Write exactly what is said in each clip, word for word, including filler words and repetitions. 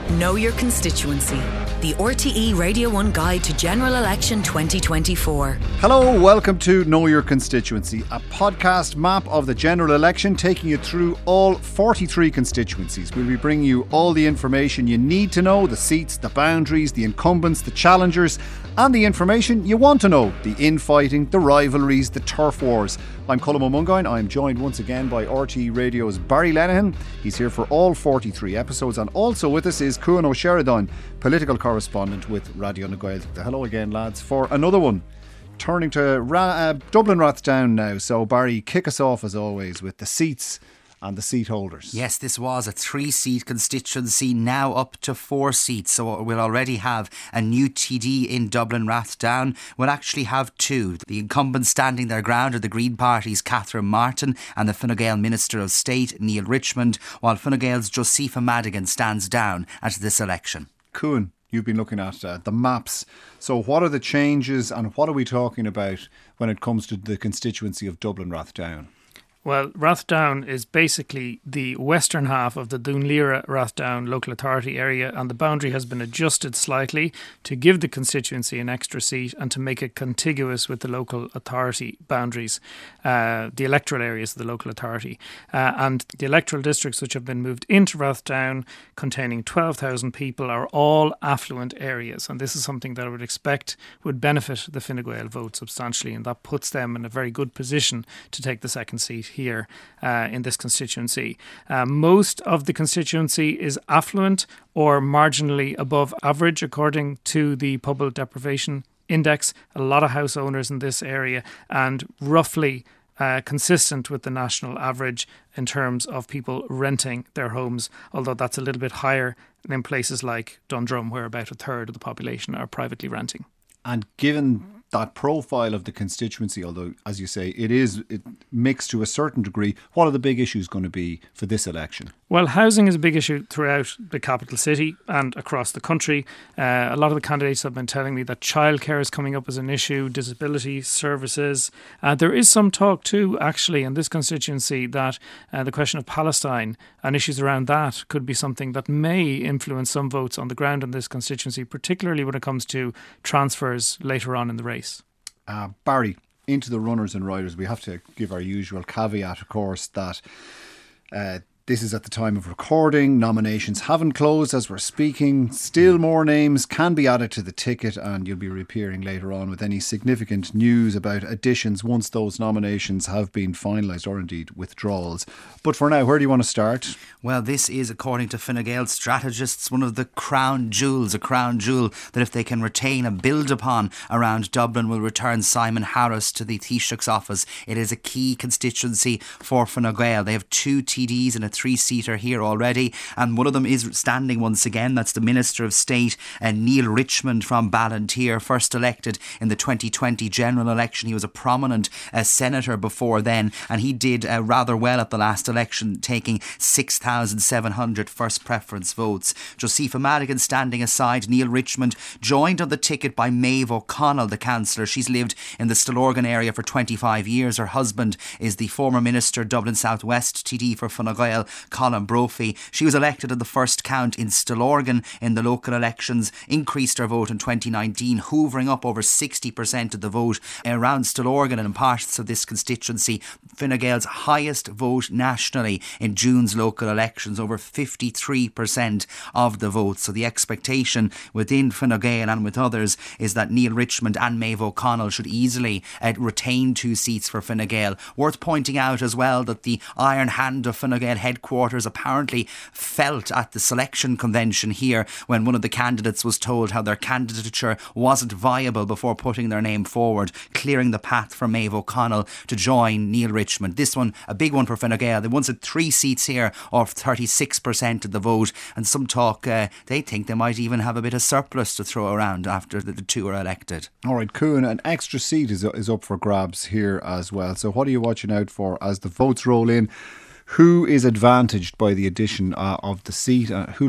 Know Your Constituency, the R T E Radio one Guide to General Election twenty twenty-four. Hello, welcome to Know Your Constituency, a podcast map of the general election taking you through all forty-three constituencies. We'll be bringing you all the information you need to know, the seats, the boundaries, the incumbents, the challengers, and the information you want to know, the infighting, the rivalries, the turf wars. I'm Colm Ó Mongáin. I'm joined once again by R T E Radio's Barry Lenihan. He's here for all forty-three episodes, and also with us is Cuan O'Sheridan, political correspondent with Radio na Gaeltachta. Hello again, lads, for another one. Turning to Ra- uh, Dublin Rathdown now. So Barry, kick us off as always with the seats and the seat holders. Yes, this was a three-seat constituency, now up to four seats. So we'll already have a new T D in Dublin Rathdown. We'll actually have two. The incumbents standing their ground are the Green Party's Catherine Martin and the Fine Gael Minister of State, Neil Richmond, while Fine Gael's Josepha Madigan stands down at this election. Cuan, you've been looking at uh, the maps. So what are the changes and what are we talking about when it comes to the constituency of Dublin Rathdown? Well, Rathdown is basically the western half of the Dunleera Rathdown local authority area, and the boundary has been adjusted slightly to give the constituency an extra seat and to make it contiguous with the local authority boundaries, uh, the electoral areas of the local authority. Uh, and the electoral districts which have been moved into Rathdown, containing twelve thousand people, are all affluent areas. And this is something that I would expect would benefit the Fine Gael vote substantially, and that puts them in a very good position to take the second seat here uh, in this constituency. Uh, most of the constituency is affluent or marginally above average according to the Public Deprivation Index. A lot of house owners in this area, and roughly Uh, consistent with the national average in terms of people renting their homes, although that's a little bit higher in places like Dundrum, where about a third of the population are privately renting. And given that profile of the constituency, although, as you say, it is it mixed to a certain degree, what are the big issues going to be for this election? Well, housing is a big issue throughout the capital city and across the country. Uh, a lot of the candidates have been telling me that childcare is coming up as an issue, disability services. Uh, there is some talk too, actually, in this constituency that uh, the question of Palestine and issues around that could be something that may influence some votes on the ground in this constituency, particularly when it comes to transfers later on in the race. Uh, Barry, into the runners and riders, we have to give our usual caveat, of course, that uh, this is at the time of recording. Nominations haven't closed as we're speaking. Still more names can be added to the ticket, and you'll be reappearing later on with any significant news about additions once those nominations have been finalised, or indeed withdrawals. But for now, where do you want to start? Well, this is, according to Fine Gael strategists, one of the crown jewels, a crown jewel that if they can retain and build upon around Dublin will return Simon Harris to the Taoiseach's office. It is a key constituency for Fine Gael. They have two T Ds and a three-seater here already, and one of them is standing once again. That's the Minister of State, uh, Neil Richmond from Ballantyre, first elected in the twenty twenty general election. He was a prominent uh, senator before then, and he did uh, rather well at the last election, taking six thousand seven hundred first preference votes. Josepha Madigan standing aside. Neil Richmond joined on the ticket by Maeve O'Connell, the councillor. She's lived in the Stillorgan area for twenty-five years. Her husband is the former Minister, Dublin South West T D for Fine Gael, Colin Brophy. She was elected in the first count in Stillorgan in the local elections, increased her vote in twenty nineteen, hoovering up over sixty percent of the vote around Stillorgan and in parts of this constituency. Fine Gael's highest vote nationally in June's local elections, over fifty-three percent of the vote. So the expectation within Fine Gael and with others is that Neil Richmond and Maeve O'Connell should easily uh, retain two seats for Fine Gael. Worth pointing out as well that the iron hand of Fine Gael headquarters apparently felt at the selection convention here when one of the candidates was told how their candidature wasn't viable before putting their name forward, clearing the path for Maeve O'Connell to join Neil Richmond. This one, a big one for Fine Gael. They once had three seats here of thirty-six percent of the vote, and some talk uh, they think they might even have a bit of surplus to throw around after the, the two are elected. All right, Cuan, an extra seat is, is up for grabs here as well. So what are you watching out for as the votes roll in? Who is advantaged by the addition uh, of the seat? Uh, who'll be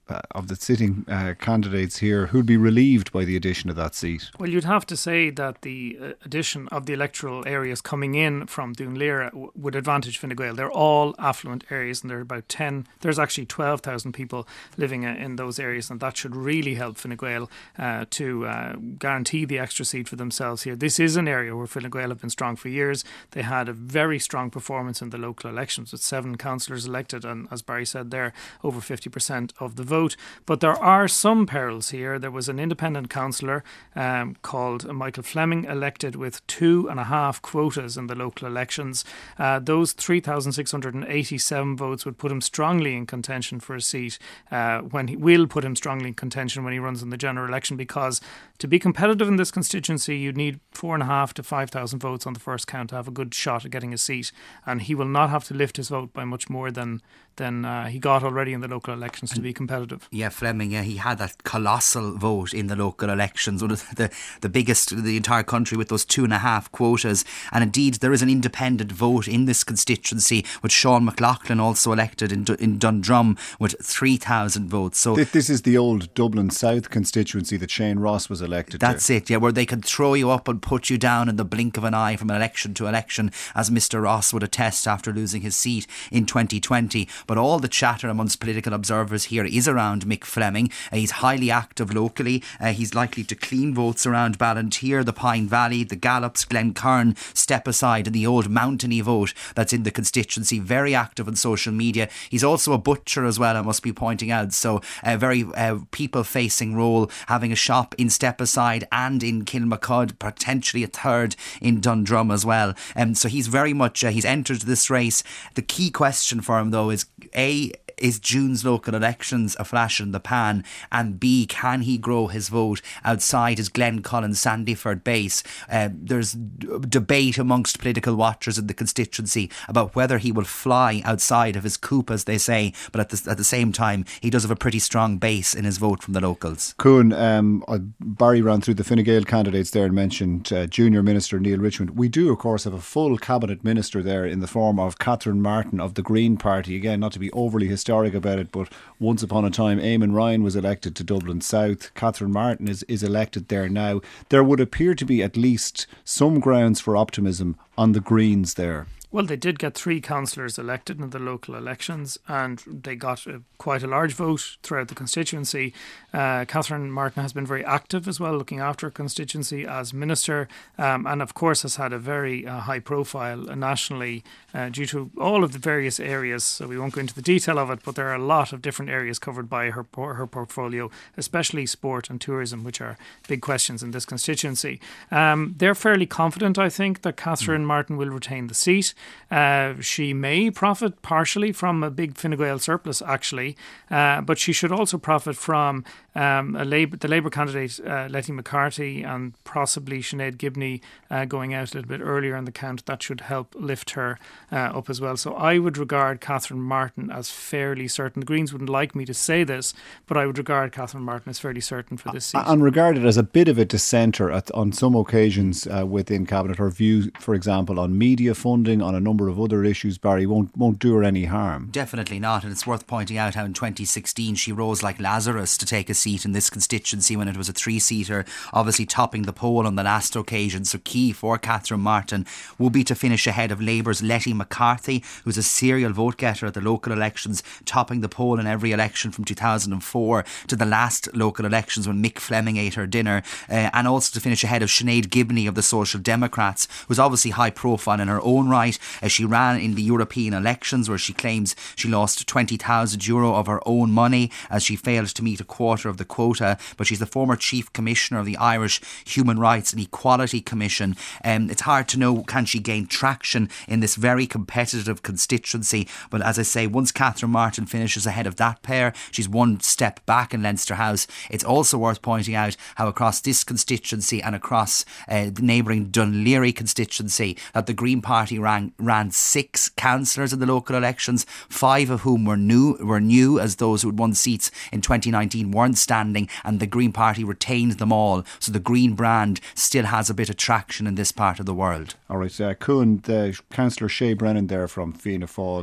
uh, of the sitting uh, candidates here who'd be relieved by the addition of that seat? Well, you'd have to say that the uh, addition of the electoral areas coming in from Dún w- would advantage Fine Gael. They're all affluent areas, and there are about ten. There's actually twelve thousand people living uh, in those areas, and that should really help Fine Gael uh, to uh, guarantee the extra seat for themselves here. This is an area where Fine Gael have been strong for years. They had a very strong performance in the local elections with seven councillors elected, and as Barry said there, over fifty percent of the vote. But there are some perils here. There was an independent councillor um, called Michael Fleming elected with two and a half quotas in the local elections. Uh, those three thousand six hundred eighty-seven votes would put him strongly in contention for a seat uh, when he will put him strongly in contention when he runs in the general election, because to be competitive in this constituency you need four and a half to five thousand votes on the first count to have a good shot at getting a seat, and he will not have to lift his vote by much more than than uh, he got already in the local elections to be competitive. Yeah, Fleming, yeah, he had that colossal vote in the local elections, one of the, the biggest in the entire country, with those two and a half quotas. And indeed, there is an independent vote in this constituency, with Sean McLaughlin also elected in, in Dundrum with three thousand votes. So this is the old Dublin South constituency that Shane Ross was elected that's to. it, yeah, where they can throw you up and put you down in the blink of an eye from election to election, as Mister Ross would attest after losing his seat in twenty twenty. But all the chatter amongst political observers here is around Mick Fleming. Uh, he's highly active locally. Uh, he's likely to clean votes around Ballantyre, the Pine Valley, the Gallops, Glencairn, Stepaside, and the old Mountainy vote that's in the constituency. Very active on social media. He's also a butcher as well, I must be pointing out. So a very uh, people-facing role, having a shop in Stepaside and in Kilmacud, potentially a third in Dundrum as well. Um, so he's very much, uh, he's entered this race. The key question for him though is, A, is June's local elections a flash in the pan? And B, can he grow his vote outside his Glencullen Sandyford base? Uh, there's d- debate amongst political watchers in the constituency about whether he will fly outside of his coop, as they say, but at the, at the same time he does have a pretty strong base in his vote from the locals. Kuhn, um, Barry ran through the Fine Gael candidates there and mentioned uh, Junior Minister Neil Richmond. We do of course have a full cabinet minister there in the form of Catherine Martin of the Green Party. Again, not to be overly historic about it, but once upon a time Eamon Ryan was elected to Dublin South. Catherine Martin is, is elected there now. There would appear to be at least some grounds for optimism on the Greens there. Well, they did get three councillors elected in the local elections, and they got a, quite a large vote throughout the constituency. Uh, Catherine Martin has been very active as well, looking after her constituency as minister, um, and of course has had a very uh, high profile uh, nationally uh, due to all of the various areas. So we won't go into the detail of it, but there are a lot of different areas covered by her her portfolio, especially sport and tourism, which are big questions in this constituency. Um, they're fairly confident, I think, that Catherine mm. Martin will retain the seat. Uh, she may profit partially from a big Fine Gael surplus, actually, uh, but she should also profit from um, a Labour, the Labour candidate uh, Letty McCarthy and possibly Sinead Gibney uh, going out a little bit earlier in the count. That should help lift her uh, up as well. So I would regard Catherine Martin as fairly certain. The Greens wouldn't like me to say this, but I would regard Catherine Martin as fairly certain for this seat. And regarded as a bit of a dissenter at, on some occasions uh, within Cabinet. Her view, for example, on media funding, on a number of other issues, Barry, won't won't do her any harm. Definitely not, and it's worth pointing out how in twenty sixteen she rose like Lazarus to take a seat in this constituency when it was a three-seater, obviously topping the poll on the last occasion. So key for Catherine Martin will be to finish ahead of Labour's Letty McCarthy, who's a serial vote getter at the local elections, topping the poll in every election from two thousand four to the last local elections when Mick Fleming ate her dinner, uh, and also to finish ahead of Sinead Gibney of the Social Democrats, who's obviously high profile in her own right. Uh, she ran in the European elections where she claims she lost twenty thousand euro of her own money as she failed to meet a quarter of the quota, but she's the former Chief Commissioner of the Irish Human Rights and Equality Commission. Um, it's hard to know, can she gain traction in this very competitive constituency, but as I say, once Catherine Martin finishes ahead of that pair, she's one step back in Leinster House. It's also worth pointing out how across this constituency and across uh, the neighbouring Dún Laoghaire constituency that the Green Party ran, ran six councillors in the local elections, five of whom were new were new as those who had won seats in twenty nineteen weren't standing, and the Green Party retained them all. So the Green brand still has a bit of traction in this part of the world. All right, uh, Kuhn, the Councillor Shay Brennan there from Fianna Fáil,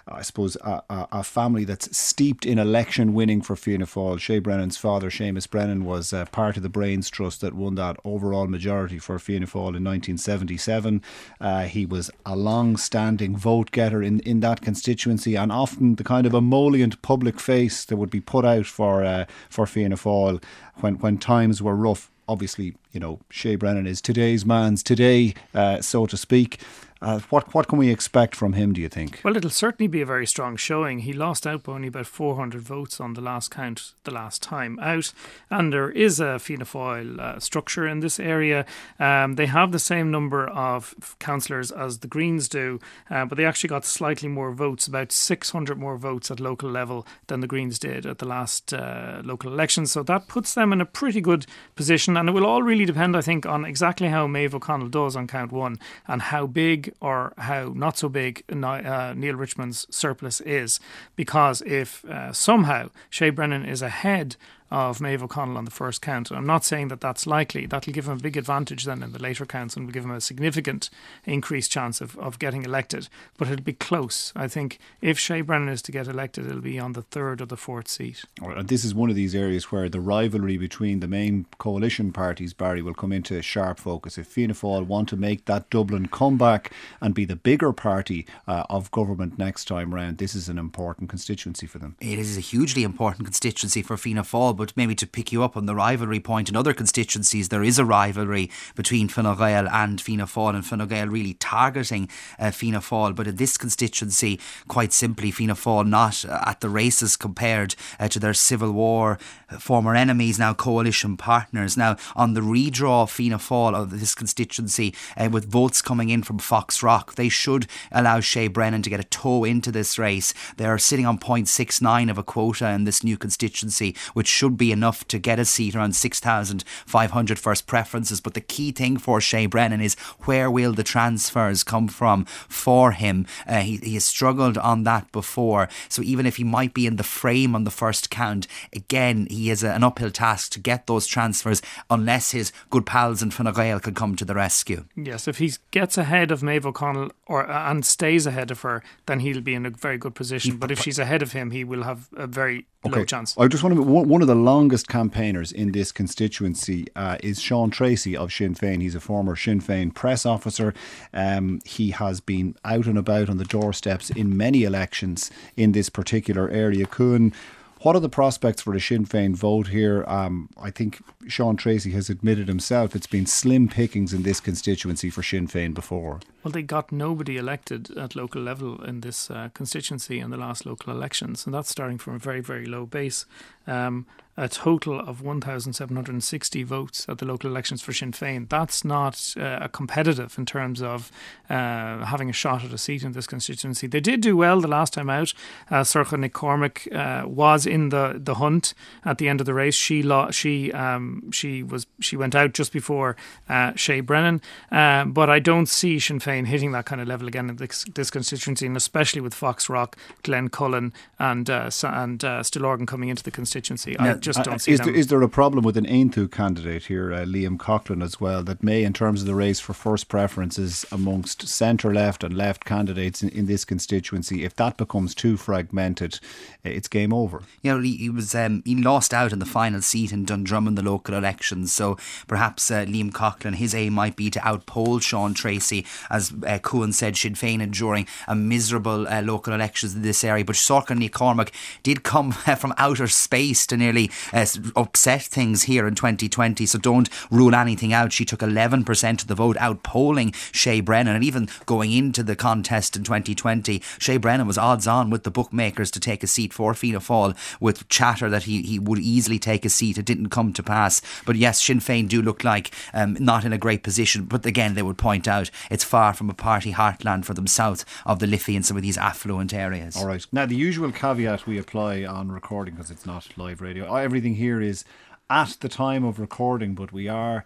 I suppose, a, a, a family that's steeped in election winning for Fianna Fáil. Shay Brennan's father, Seamus Brennan, was uh, part of the Brains Trust that won that overall majority for Fianna Fáil in nineteen seventy-seven. Uh, he was a long-standing vote getter in, in that constituency, and often the kind of emollient public face that would be put out for uh, for Fianna Fáil when, when times were rough. Obviously, you know, Shay Brennan is today's man's today, uh, so to speak. Uh, what what can we expect from him, do you think? Well, it'll certainly be a very strong showing. He lost out by only about four hundred votes on the last count the last time out. And there is a Fianna Fáil uh, structure in this area. Um, they have the same number of councillors as the Greens do, uh, but they actually got slightly more votes, about six hundred more votes at local level than the Greens did at the last uh, local elections. So that puts them in a pretty good position. And it will all really depend, I think, on exactly how Maeve O'Connell does on count one and how big or how not so big uh, Neil Richmond's surplus is. Because if uh, somehow Shay Brennan is ahead of Maeve O'Connell on the first count, and I'm not saying that that's likely, that'll give him a big advantage then in the later counts and will give him a significant increased chance of, of getting elected, but it'll be close. I think if Shay Brennan is to get elected, it'll be on the third or the fourth seat. And this is one of these areas where the rivalry between the main coalition parties, Barry, will come into sharp focus. If Fianna Fáil want to make that Dublin comeback and be the bigger party uh, of government next time round, this is an important constituency for them. It is a hugely important constituency for Fianna Fáil, but maybe to pick you up on the rivalry point, in other constituencies there is a rivalry between Fine Gael and Fianna Fáil, and Fine Gael really targeting uh, Fianna Fáil. But in this constituency, quite simply, Fianna Fáil not at the races compared uh, to their Civil War uh, former enemies, now coalition partners. Now on the redraw of Fianna Fáil of this constituency, uh, with votes coming in from Foxrock, they should allow Shay Brennan to get a toe into this race. They're sitting on zero point six nine of a quota in this new constituency, which should be enough to get a seat, around six thousand five hundred first preferences. But the key thing for Shay Brennan is, where will the transfers come from for him? Uh, he, he has struggled on that before, so even if he might be in the frame on the first count, again he has a, an uphill task to get those transfers unless his good pals in Fine Gael can come to the rescue. Yes, if he gets ahead of Maeve O'Connell or uh, and stays ahead of her, then he'll be in a very good position. He, but if she's ahead of him, he will have a very okay. low chance. I just want to one of the longest campaigners in this constituency uh, is Sean Tracy of Sinn Féin. He's a former Sinn Féin press officer. Um, he has been out and about on the doorsteps in many elections in this particular area. Kuhn, what are the prospects for the Sinn Féin vote here? Um, I think Sean Tracy has admitted himself it's been slim pickings in this constituency for Sinn Féin before. Well, they got nobody elected at local level in this uh, constituency in the last local elections, and that's starting from a very, very low base. Um, a total of one thousand seven hundred sixty votes at the local elections for Sinn Féin. That's not uh, competitive in terms of uh, having a shot at a seat in this constituency. They did do well the last time out. Uh, Sorcha Nick Cormack uh, was in the, the hunt at the end of the race. She lo- she um, she was she went out just before uh, Shay Brennan, uh, but I don't see Sinn Féin hitting that kind of level again in this, this constituency, and especially with Foxrock, Glen Cullen, and uh, and uh, Stillorgan coming into the constituency. Now, I just don't uh, see is them. There, is there a problem with an Aontú candidate here, uh, Liam Coughlin, as well, that may, in terms of the race for first preferences amongst centre-left and left candidates in, in this constituency, if that becomes too fragmented, it's game over? You know, he, he was um, he lost out in the final seat in Dundrum in the local elections, so perhaps uh, Liam Coughlin, his aim might be to outpoll Sean Tracy. As uh, Kuhn said, Sinn Féin enduring a miserable uh, local elections in this area, but Sorcha Nick Cormack did come uh, from outer space to nearly uh, upset things here in twenty twenty, so don't rule anything out. She took eleven percent of the vote, outpolling Shay Brennan, and even going into the contest in twenty twenty, Shay Brennan was odds on with the bookmakers to take a seat for Fianna Fáil, with chatter that he, he would easily take a seat. It didn't come to pass, but yes, Sinn Féin do look like um, not in a great position, but again they would point out it's far from a party heartland for them south of the Liffey and some of these affluent areas. Alright, now the usual caveat we apply on recording, because it's not live radio, everything here is at the time of recording, but we are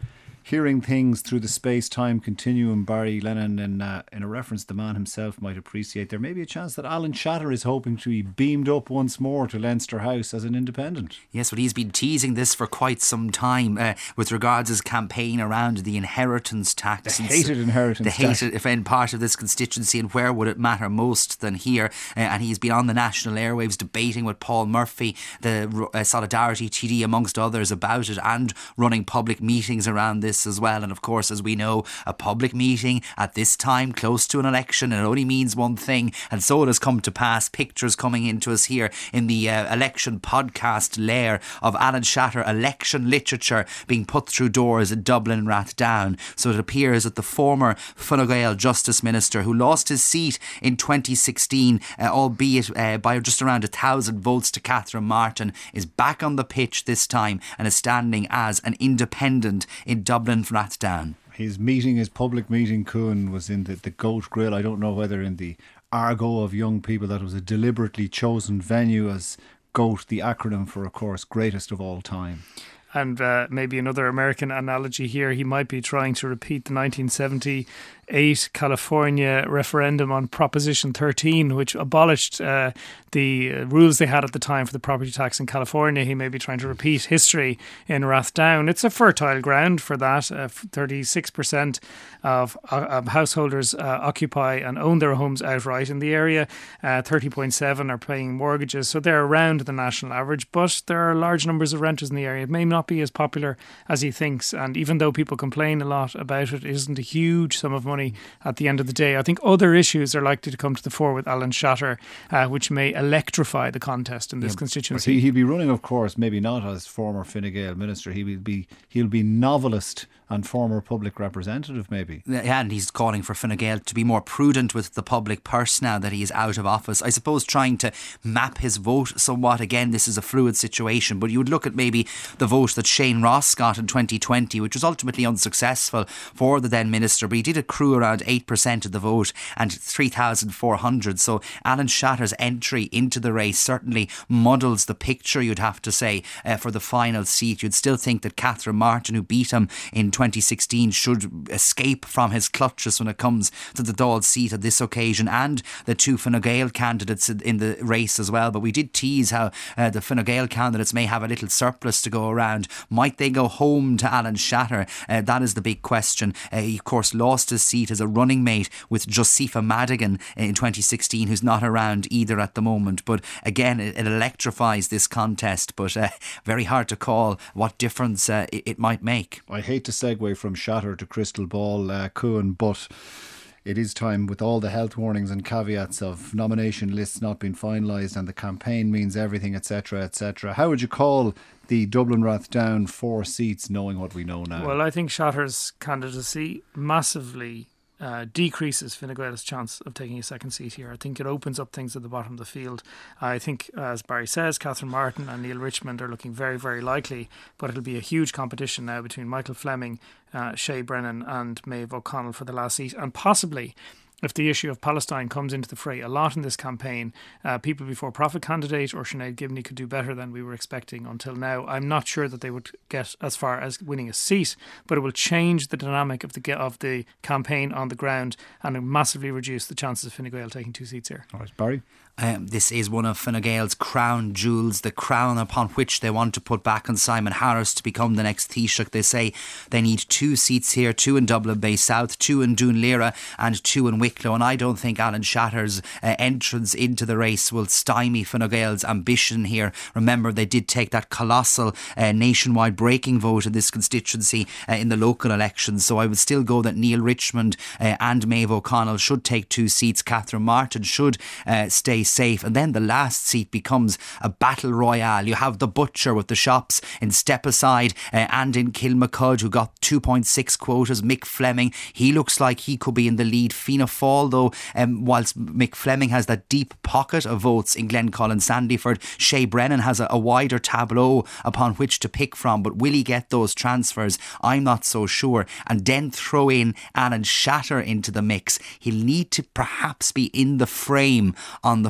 hearing things through the space-time continuum, Barry Lennon, in, uh, in a reference the man himself might appreciate, there may be a chance that Alan Shatter is hoping to be beamed up once more to Leinster House as an independent. Yes, but he's been teasing this for quite some time uh, with regards to his campaign around the inheritance tax. The hated inheritance the tax. The hated, if any part of this constituency, and where would it matter most than here? Uh, and he's been on the national airwaves debating with Paul Murphy, the uh, Solidarity T D, amongst others, about it, and running public meetings around this as well. And of course, as we know, a public meeting at this time close to an election, it only means one thing, and so it has come to pass. Pictures coming into us here in the uh, election podcast lair of Alan Shatter election literature being put through doors at Dublin and Rathdown. So it appears that the former Fine Gael Justice Minister, who lost his seat in twenty sixteen, uh, albeit uh, by just around a thousand votes to Catherine Martin, is back on the pitch this time and is standing as an independent in Dublin Rathdown. His meeting, his public meeting, Kuhn, was in the, the Goat Grill. I don't know whether in the argot of young people that was a deliberately chosen venue, as GOAT, the acronym for, of course, greatest of all time. And uh, maybe another American analogy here, he might be trying to repeat the nineteen seventy-eight California referendum on Proposition thirteen, which abolished uh, the rules they had at the time for the property tax in California. He may be trying to repeat history in Rathdown. It's a fertile ground for that. Uh, thirty-six percent of, of householders uh, occupy and own their homes outright in the area. Uh, thirty point seven are paying mortgages, so they're around the national average. But there are large numbers of renters in the area. It may not be as popular as he thinks, and even though people complain a lot about it, it isn't a huge sum of money at the end of the day. I think other issues are likely to come to the fore with Alan Shatter, uh, which may electrify the contest in this yeah, constituency. He, he'll be running, of course, maybe not as former Fine Gael minister. He will be he'll be novelist and former public representative, maybe. Yeah, and he's calling for Fine Gael to be more prudent with the public purse now that he is out of office. I suppose trying to map his vote somewhat. Again, this is a fluid situation, but you would look at maybe the vote that Shane Ross got in twenty twenty, which was ultimately unsuccessful for the then minister, but he did accrue around eight percent of the vote and three thousand four hundred. So Alan Shatter's entry into the race certainly muddles the picture, you'd have to say, uh, for the final seat. You'd still think that Catherine Martin, who beat him in twenty sixteen, should escape from his clutches when it comes to the Dáil seat at this occasion, and the two Fine Gael candidates in the race as well. But we did tease how uh, the Fine Gael candidates may have a little surplus to go around. Might they go home to Alan Shatter? Uh, that is the big question. Uh, he of course lost his seat as a running mate with Josepha Madigan in twenty sixteen, who's not around either at the moment. But again, it, it electrifies this contest, but uh, very hard to call what difference uh, it, it might make. I hate to segue from Shatter to Crystal Ball, uh, Kuhn, but it is time, with all the health warnings and caveats of nomination lists not being finalised and the campaign means everything, et cetera, et cetera. How would you call the Dublin Rathdown four seats, knowing what we know now? Well, I think Shatter's candidacy massively Uh, decreases Fine Gael's chance of taking a second seat here. I think it opens up things at the bottom of the field. I think, as Barry says, Catherine Martin and Neil Richmond are looking very, very likely, but it'll be a huge competition now between Michael Fleming, uh, Shay Brennan and Maeve O'Connell for the last seat, and possibly, if the issue of Palestine comes into the fray a lot in this campaign, uh, People Before Profit candidate or Sinead Gibney could do better than we were expecting until now. I'm not sure that they would get as far as winning a seat, but it will change the dynamic of the of the campaign on the ground and massively reduce the chances of Fine Gael taking two seats here. All right, Barry? Um, this is one of Fine Gael's crown jewels, the crown upon which they want to put back on Simon Harris to become the next Taoiseach. They say they need two seats here, two in Dublin Bay South, two in Dún Laoghaire and two in Wicklow. And I don't think Alan Shatter's uh, entrance into the race will stymie Fine Gael's ambition here. Remember, they did take that colossal uh, nationwide breaking vote in this constituency uh, in the local elections. So I would still go that Neil Richmond uh, and Maeve O'Connell should take two seats. Catherine Martin should uh, stay safe, and then the last seat becomes a battle royale. You have the butcher with the shops in Stepaside uh, and in Kilmacud, who got two point six quotas. Mick Fleming, he looks like he could be in the lead. Fianna Fáil, though, um, whilst Mick Fleming has that deep pocket of votes in Glencoe and Sandyford, Shay Brennan has a, a wider tableau upon which to pick from. But will he get those transfers? I'm not so sure. And then throw in Alan Shatter into the mix. He'll need to perhaps be in the frame on the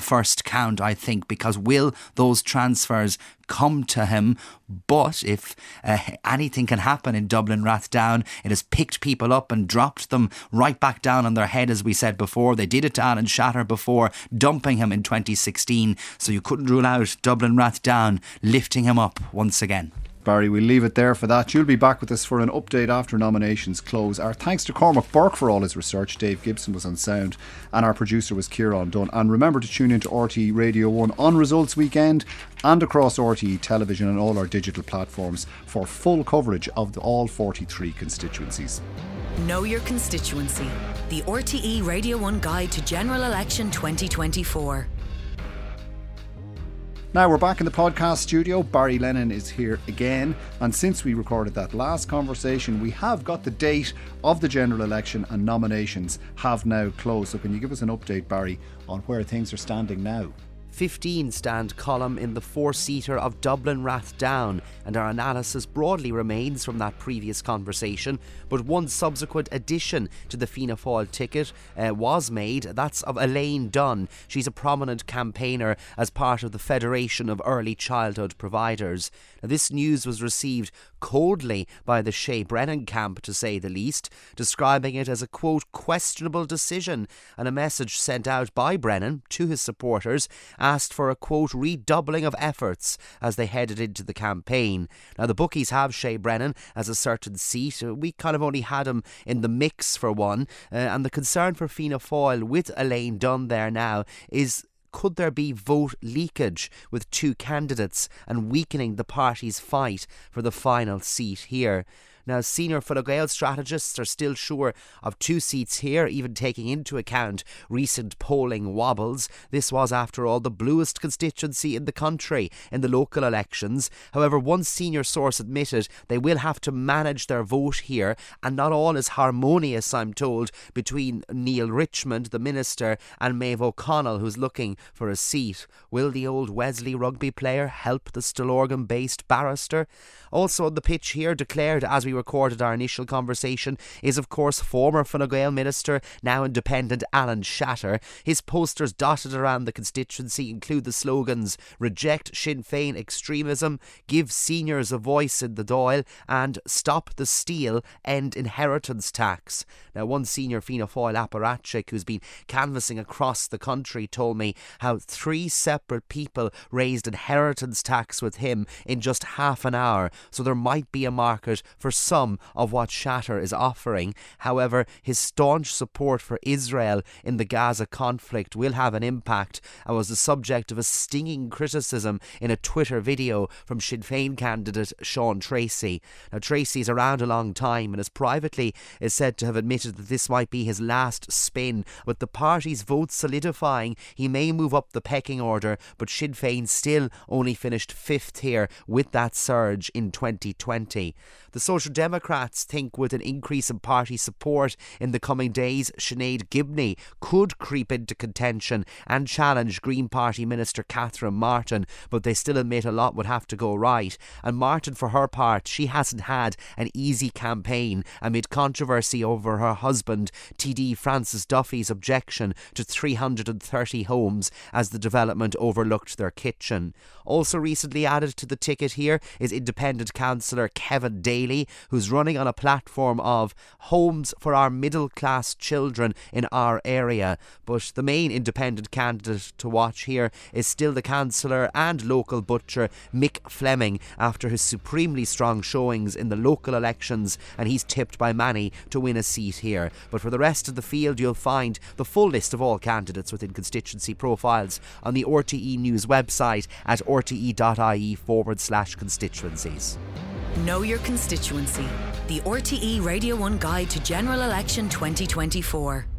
first count, I think, because will those transfers come to him? But if uh, anything can happen in Dublin Rathdown, it has picked people up and dropped them right back down on their head, as we said before. They did it to Alan Shatter before, dumping him in twenty sixteen, so you couldn't rule out Dublin Rathdown lifting him up once again. Barry, we'll leave it there for that. You'll be back with us for an update after nominations close. Our thanks to Cormac Burke for all his research. Dave Gibson was on sound and our producer was Kieran Dunn. And remember to tune into R T E Radio one on Results Weekend and across R T E Television and all our digital platforms for full coverage of the all forty-three constituencies. Know your constituency. The R T E Radio one Guide to General Election twenty twenty-four. Now we're back in the podcast studio. Barry Lennon is here again, and since we recorded that last conversation, we have got the date of the general election and nominations have now closed. So can you give us an update, Barry, on where things are standing now? fifteen stand column in the four-seater of Dublin Rathdown, and our analysis broadly remains from that previous conversation, but one subsequent addition to the Fianna Fáil ticket uh, was made. That's of Elaine Dunn. She's a prominent campaigner as part of the Federation of Early Childhood Providers. Now, this news was received coldly by the Shea Brennan camp, to say the least, describing it as a, quote, questionable decision, and a message sent out by Brennan to his supporters asked for a, quote, redoubling of efforts as they headed into the campaign. Now, the bookies have Shea Brennan as a certain seat. We kind of only had him in the mix for one, uh, and the concern for Fianna Fáil with Elaine Dunn there now is, could there be vote leakage with two candidates and weakening the party's fight for the final seat here? Now, senior Fine Gael strategists are still sure of two seats here, even taking into account recent polling wobbles. This was, after all, the bluest constituency in the country in the local elections. However, one senior source admitted they will have to manage their vote here, and not all is harmonious, I'm told, between Neil Richmond, the minister, and Maeve O'Connell, who's looking for a seat. Will the old Wesley rugby player help the Stillorgan-based barrister? Also on the pitch here, declared as we recorded our initial conversation, is of course former Fine Gael minister, now independent, Alan Shatter. His posters dotted around the constituency include the slogans "Reject Sinn Féin extremism," "Give seniors a voice in the Dáil," and "Stop the steal, end inheritance tax." Now, one senior Fianna Fáil apparatchik who's been canvassing across the country told me how three separate people raised inheritance tax with him in just half an hour, so there might be a market for some of what Shatter is offering. However, his staunch support for Israel in the Gaza conflict will have an impact, and was the subject of a stinging criticism in a Twitter video from Sinn Féin candidate Sean Tracy. Now, Tracy's around a long time and has privately is said to have admitted that this might be his last spin. With the party's votes solidifying, he may move up the pecking order, but Sinn Féin still only finished fifth here with that surge in twenty twenty. The Social Democrats think with an increase in party support in the coming days, Sinead Gibney could creep into contention and challenge Green Party Minister Catherine Martin, but they still admit a lot would have to go right. And Martin, for her part, she hasn't had an easy campaign amid controversy over her husband, T D Francis Duffy's objection to three hundred thirty homes as the development overlooked their kitchen. Also recently added to the ticket here is independent councillor Kevin Daly, who's running on a platform of homes for our middle class children in our area. But the main independent candidate to watch here is still the councillor and local butcher Mick Fleming, after his supremely strong showings in the local elections, and he's tipped by many to win a seat here. But for the rest of the field, you'll find the full list of all candidates within constituency profiles on the R T E News website at rte.ie forward slash constituencies. Know your constituency. The R T E Radio one Guide to General Election twenty twenty-four.